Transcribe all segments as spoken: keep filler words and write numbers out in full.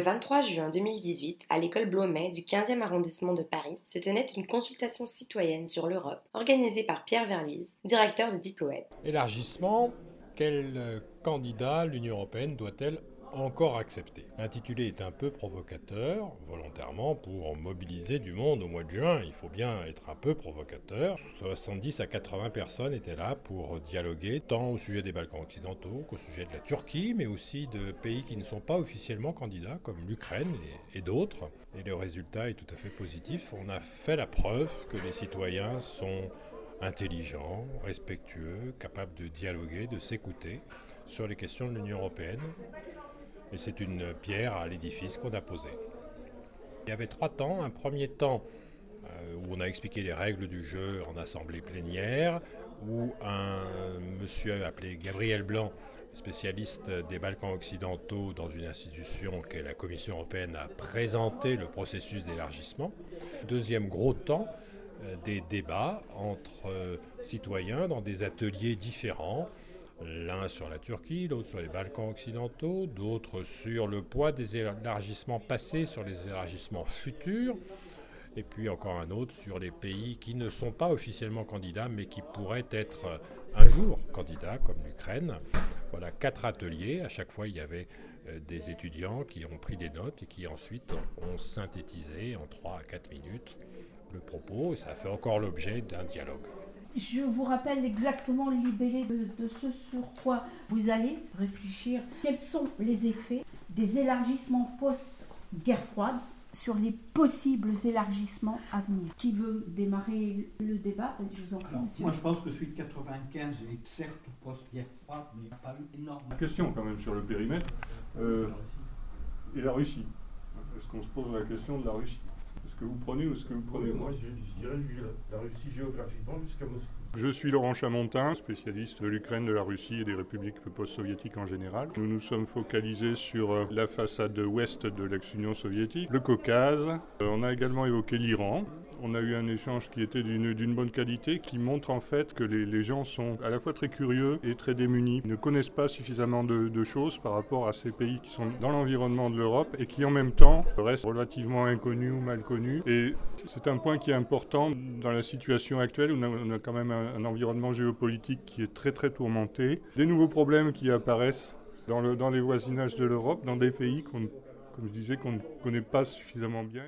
vingt-trois juin deux mille dix-huit, à l'école Blomet du quinzième arrondissement de Paris, se tenait une consultation citoyenne sur l'Europe, organisée par Pierre Verluise, directeur de Diploweb. Élargissement, quel candidat l'Union européenne doit-elle encore accepter ? L'intitulé est un peu provocateur, volontairement, pour mobiliser du monde au mois de juin. Il faut bien être un peu provocateur. soixante-dix à quatre-vingts personnes étaient là pour dialoguer, tant au sujet des Balkans occidentaux qu'au sujet de la Turquie, mais aussi de pays qui ne sont pas officiellement candidats, comme l'Ukraine et, et d'autres. Et le résultat est tout à fait positif. On a fait la preuve que les citoyens sont intelligents, respectueux, capables de dialoguer, de s'écouter sur les questions de l'Union européenne. Et c'est une pierre à l'édifice qu'on a posé. Il y avait trois temps. Un premier temps euh, où on a expliqué les règles du jeu en assemblée plénière, où un monsieur appelé Gabriel Blanc, spécialiste des Balkans occidentaux dans une institution qu'est la Commission européenne, a présenté le processus d'élargissement. Deuxième gros temps, euh, des débats entre euh, citoyens dans des ateliers différents, l'un sur la Turquie, l'autre sur les Balkans occidentaux, d'autres sur le poids des élargissements passés, sur les élargissements futurs, et puis encore un autre sur les pays qui ne sont pas officiellement candidats, mais qui pourraient être un jour candidats, comme l'Ukraine. Voilà, quatre ateliers. À chaque fois, il y avait des étudiants qui ont pris des notes et qui ensuite ont synthétisé en trois à quatre minutes le propos, et ça a fait encore l'objet d'un dialogue. Je vous rappelle exactement le libellé de, de ce sur quoi vous allez réfléchir. Quels sont les effets des élargissements post-guerre froide sur les possibles élargissements à venir? Qui veut démarrer le débat? Je vous en prie, Alors, monsieur. Moi, je pense que celui de quatre-vingt-quinze est certes post-guerre froide, mais il n'y a pas eu énorme. La question quand même sur le périmètre euh, et la Russie. Est-ce qu'on se pose la question de la Russie? Est-ce que vous prenez ou est-ce que vous prenez oui, moi je, je dirais la Russie géographiquement jusqu'à Moscou. Je suis Laurent Chamontin, spécialiste de l'Ukraine, de la Russie et des républiques post-soviétiques en général. Nous nous sommes focalisés sur la façade ouest de l'ex-Union soviétique, le Caucase. On a également évoqué l'Iran. On a eu un échange qui était d'une, d'une bonne qualité, qui montre en fait que les, les gens sont à la fois très curieux et très démunis. Ils ne connaissent pas suffisamment de, de choses par rapport à ces pays qui sont dans l'environnement de l'Europe et qui en même temps restent relativement inconnus ou mal connus. Et c'est un point qui est important dans la situation actuelle où on a, on a quand même un, un environnement géopolitique qui est très très tourmenté. Des nouveaux problèmes qui apparaissent dans, le, dans les voisinages de l'Europe, dans des pays qu'on comme je disais, qu'on ne connaît pas suffisamment bien.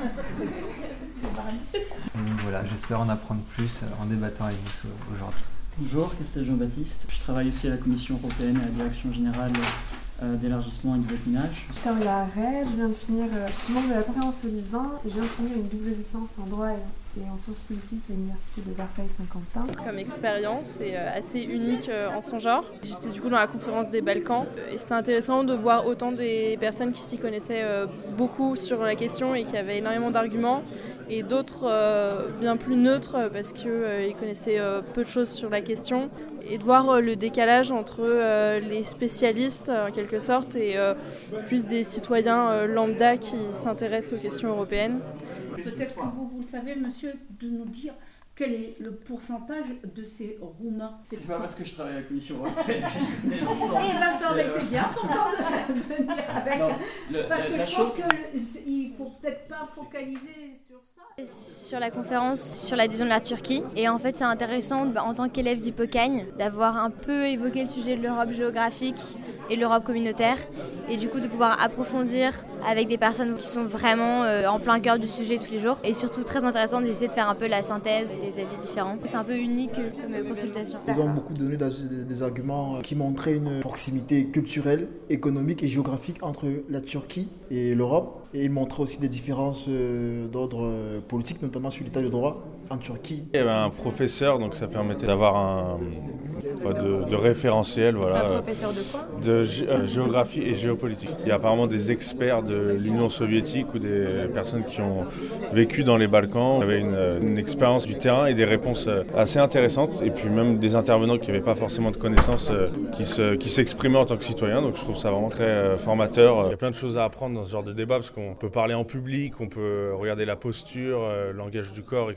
Voilà, j'espère en apprendre plus en débattant avec vous aujourd'hui. Bonjour, Castel Jean-Baptiste. Je travaille aussi à la Commission européenne, à la Direction générale euh, d'élargissement et de voisinage. Carola Ray, je viens de finir, euh, je suis membre de la conférence Olivain et je viens de finir une double licence en droit et, et en sciences politiques à l'université de Versailles-Saint-Quentin. Comme expérience, c'est assez unique en son genre. J'étais du coup dans la conférence des Balkans et c'était intéressant de voir autant des personnes qui s'y connaissaient beaucoup sur la question et qui avaient énormément d'arguments et d'autres euh, bien plus neutres parce qu'ils euh, connaissaient euh, peu de choses sur la question, et de voir euh, le décalage entre euh, les spécialistes en quelque sorte et euh, plus des citoyens euh, lambda qui s'intéressent aux questions européennes. Peut-être que vous, vous le savez, monsieur, de nous dire quel est le pourcentage de ces Roumains. C'est, c'est pas parce que je travaille à la Commission européenne que je connais l'ensemble. Eh bien, ça aurait été bien important de venir avec. Non, le, parce la, que la je chose... pense qu'il ne faut peut-être pas focaliser sur ça. Sur la conférence sur l'adhésion de la Turquie. Et en fait, c'est intéressant, bah, en tant qu'élève d'Hippocagne, d'avoir un peu évoqué le sujet de l'Europe géographique et de l'Europe communautaire. Et du coup, de pouvoir approfondir avec des personnes qui sont vraiment euh, en plein cœur du sujet tous les jours. Et surtout, très intéressant d'essayer de faire un peu la synthèse des avis différents. C'est un peu unique comme consultation. Ils ont beaucoup donné des arguments qui montraient une proximité culturelle, économique et géographique entre la Turquie et l'Europe. Et ils montraient aussi des différences d'ordre politique, notamment sur l'état de droit en Turquie. Il y avait un professeur, donc ça permettait d'avoir un de, de référentiel. Voilà, c'est un professeur de quoi ? De gé- euh, géographie et géopolitique. Il y a apparemment des experts de l'Union soviétique ou des personnes qui ont vécu dans les Balkans. Il y avait une, une expérience du terrain et des réponses assez intéressantes. Et puis même des intervenants qui n'avaient pas forcément de connaissances, qui, se, qui s'exprimaient en tant que citoyens. Donc je trouve ça vraiment très formateur. Il y a plein de choses à apprendre dans ce genre de débat parce qu'on peut parler en public, on peut regarder la posture, le langage du corps, et cetera.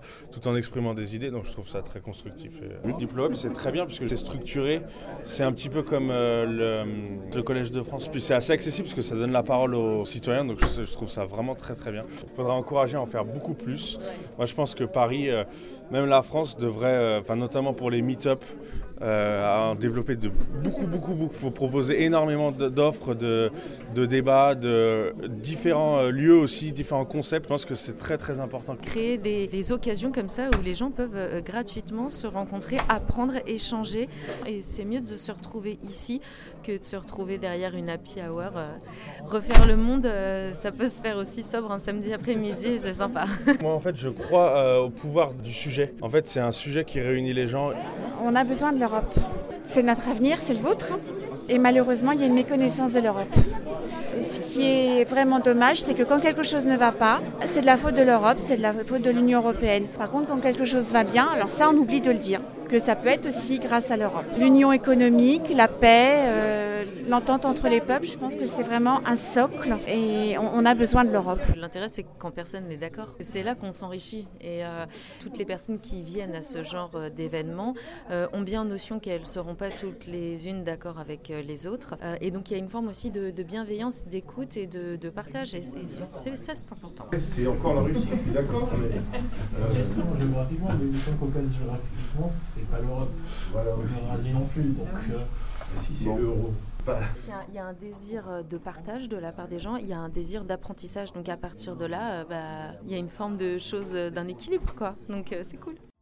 tout en exprimant des idées. Donc je trouve ça très constructif. Et le diplôme, c'est très bien puisque c'est structuré. C'est un petit peu comme euh, le, le Collège de France. Puis c'est assez accessible parce que ça donne la parole aux citoyens. Donc je, je trouve ça vraiment très très bien. Il faudra encourager à en faire beaucoup plus. Moi je pense que Paris, euh, même la France, devrait, enfin euh, notamment pour les meet-up, Euh, à en développer de beaucoup, beaucoup, beaucoup. Il faut proposer énormément d'offres, de, de débats, de différents lieux aussi, différents concepts. Je pense que c'est très, très important. Créer des, des occasions comme ça où les gens peuvent euh, gratuitement se rencontrer, apprendre, échanger. Et c'est mieux de se retrouver ici que de se retrouver derrière une happy hour. Euh, refaire le monde, euh, ça peut se faire aussi sobre un samedi après-midi et c'est sympa. Moi, en fait, je crois euh, au pouvoir du sujet. En fait, c'est un sujet qui réunit les gens. On a besoin de l'Europe. C'est notre avenir, c'est le vôtre. Et malheureusement, il y a une méconnaissance de l'Europe. Ce qui est vraiment dommage, c'est que quand quelque chose ne va pas, c'est de la faute de l'Europe, c'est de la faute de l'Union européenne. Par contre, quand quelque chose va bien, alors ça, on oublie de le dire, que ça peut être aussi grâce à l'Europe. L'union économique, la paix, euh, l'entente entre les peuples, je pense que c'est vraiment un socle et on, on a besoin de l'Europe. L'intérêt, c'est quand personne n'est d'accord. C'est là qu'on s'enrichit. Et euh, toutes les personnes qui viennent à ce genre d'événements euh, ont bien notion qu'elles ne seront pas toutes les unes d'accord avec les autres. Euh, et donc, il y a une forme aussi de, de bienveillance, d'écoute et de, de partage. Et c'est, c'est, ça, c'est important. C'est encore la Russie, je suis d'accord. Mais, euh, géographiquement, mais le Caucase géographiquement, c'est pas l'Europe, voilà, l'Eurasie non plus, donc euh, si c'est bon. L'euro. Il y a un désir de partage de la part des gens, il y a un désir d'apprentissage, donc à partir de là, bah, il y a une forme de chose, d'un équilibre, quoi. Donc euh, c'est cool.